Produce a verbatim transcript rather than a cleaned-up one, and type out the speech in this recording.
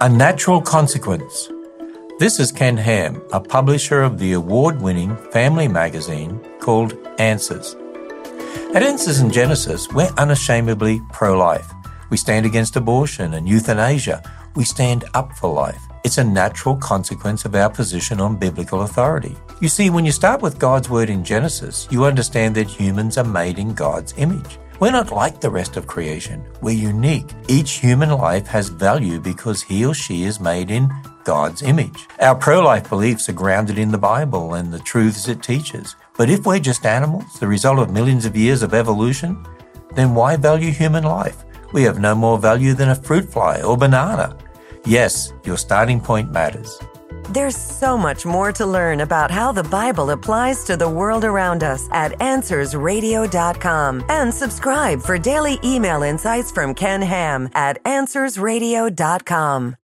A Natural Consequence. This is Ken Ham, a publisher of the award-winning family magazine called Answers. At Answers in Genesis, we're unashamedly pro-life. We stand against abortion and euthanasia. We stand up for life. It's a natural consequence of our position on biblical authority. You see, when you start with God's word in Genesis, you understand that humans are made in God's image. We're not like the rest of creation. We're unique. Each human life has value because he or she is made in God's image. Our pro-life beliefs are grounded in the Bible and the truths it teaches. But if we're just animals, the result of millions of years of evolution, then why value human life? We have no more value than a fruit fly or banana. Yes, your starting point matters. There's so much more to learn about how the Bible applies to the world around us at answers radio dot com. And subscribe for daily email insights from Ken Ham at answers radio dot com.